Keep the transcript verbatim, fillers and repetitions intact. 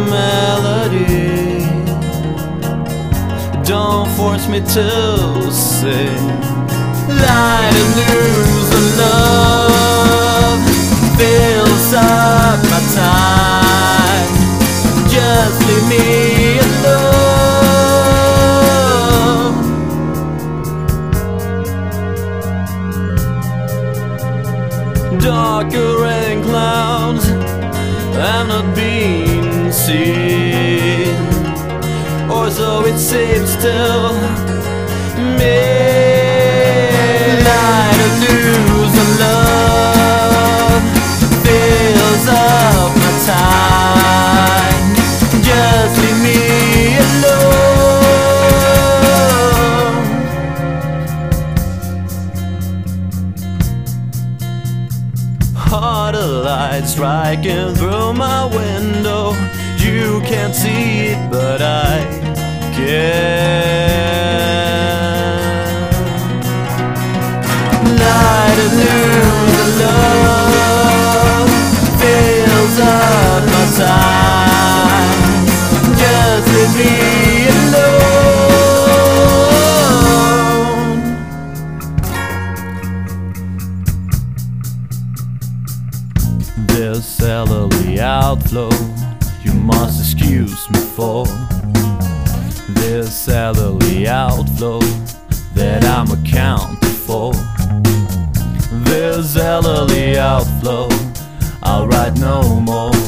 melody. Don't force me to sing. Light and lose the love fills up my time. Just leave me alone. Darker rain clouds have not been seen, or so it seems to me. Light and lose the love fills up my time. Just leave me alone. Harder light striking through my window. You can't see it, but I can. Light and lose the love fills up my time. Just leave me alone. This elderly outflow you must excuse me for. This elderly outflow that I'm accounted for. This elderly outflow I'll write no more.